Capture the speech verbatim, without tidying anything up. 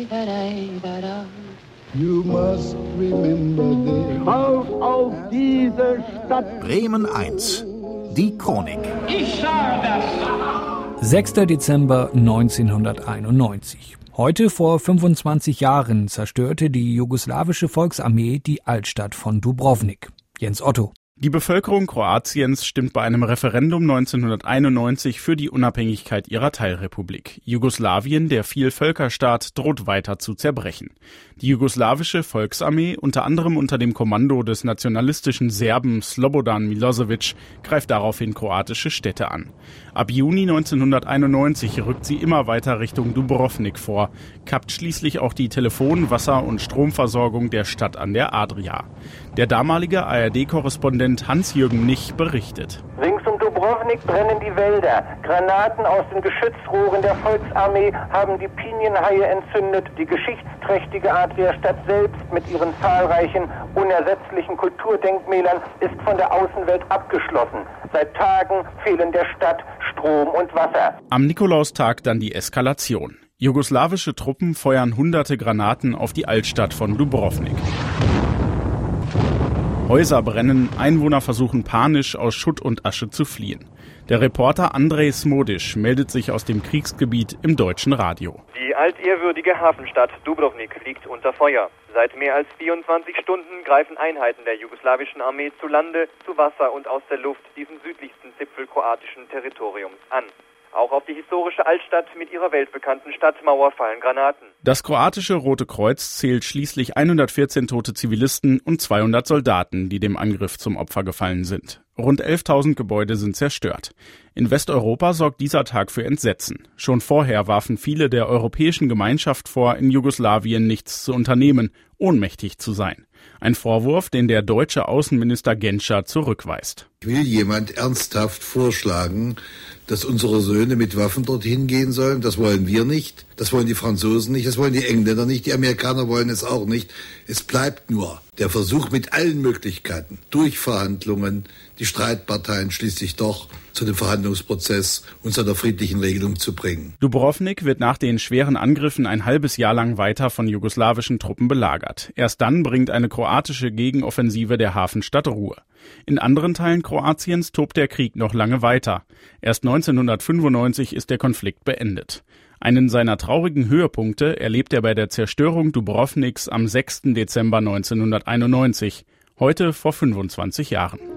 You must remember this. Auf, auf diese Stadt. Bremen eins. Die Chronik. Ich sage das. sechster Dezember neunzehnhunderteinundneunzig. Heute vor fünfundzwanzig Jahren zerstörte die jugoslawische Volksarmee die Altstadt von Dubrovnik. Jens Otto. Die Bevölkerung Kroatiens stimmt bei einem Referendum neunzehnhunderteinundneunzig für die Unabhängigkeit ihrer Teilrepublik. Jugoslawien, der Vielvölkerstaat, droht weiter zu zerbrechen. Die jugoslawische Volksarmee, unter anderem unter dem Kommando des nationalistischen Serben Slobodan Milosevic, greift daraufhin kroatische Städte an. Ab Juni neunzehnhunderteinundneunzig rückt sie immer weiter Richtung Dubrovnik vor, kappt schließlich auch die Telefon-, Wasser- und Stromversorgung der Stadt an der Adria. Der damalige A R D-Korrespondent Hans-Jürgen Nich berichtet. Rings um Dubrovnik brennen die Wälder. Granaten aus den Geschützrohren der Volksarmee haben die Pinienhaie entzündet. Die geschichtsträchtige Adria-Stadt selbst mit ihren zahlreichen, unersetzlichen Kulturdenkmälern ist von der Außenwelt abgeschlossen. Seit Tagen fehlen der Stadt Strom und Wasser. Am Nikolaustag dann die Eskalation. Jugoslawische Truppen feuern hunderte Granaten auf die Altstadt von Dubrovnik. Häuser brennen, Einwohner versuchen panisch aus Schutt und Asche zu fliehen. Der Reporter Andrej Smodiš meldet sich aus dem Kriegsgebiet im deutschen Radio. Die altehrwürdige Hafenstadt Dubrovnik liegt unter Feuer. Seit mehr als vierundzwanzig Stunden greifen Einheiten der jugoslawischen Armee zu Lande, zu Wasser und aus der Luft diesen südlichsten Zipfel kroatischen Territoriums an. Auch auf die historische Altstadt mit ihrer weltbekannten Stadtmauer fallen Granaten. Das kroatische Rote Kreuz zählt schließlich hundertvierzehn tote Zivilisten und zweihundert Soldaten, die dem Angriff zum Opfer gefallen sind. Rund elftausend Gebäude sind zerstört. In Westeuropa sorgt dieser Tag für Entsetzen. Schon vorher warfen viele der europäischen Gemeinschaft vor, in Jugoslawien nichts zu unternehmen, ohnmächtig zu sein. Ein Vorwurf, den der deutsche Außenminister Genscher zurückweist. Will jemand ernsthaft vorschlagen, dass unsere Söhne mit Waffen dorthin gehen sollen? Das wollen wir nicht, das wollen die Franzosen nicht, das wollen die Engländer nicht, die Amerikaner wollen es auch nicht. Es bleibt nur der Versuch mit allen Möglichkeiten, durch Verhandlungen, die Streitparteien schließlich doch zu dem Verhandlungsprozess und zu einer friedlichen Regelung zu bringen. Dubrovnik wird nach den schweren Angriffen ein halbes Jahr lang weiter von jugoslawischen Truppen belagert. Erst dann bringt eine kroatische Gegenoffensive der Hafenstadt Ruhe. In anderen Teilen Kroatiens tobt der Krieg noch lange weiter. Erst neunzehnhundertfünfundneunzig ist der Konflikt beendet. Einen seiner traurigen Höhepunkte erlebt er bei der Zerstörung Dubrovniks am sechsten Dezember neunzehnhunderteinundneunzig, heute vor fünfundzwanzig Jahren.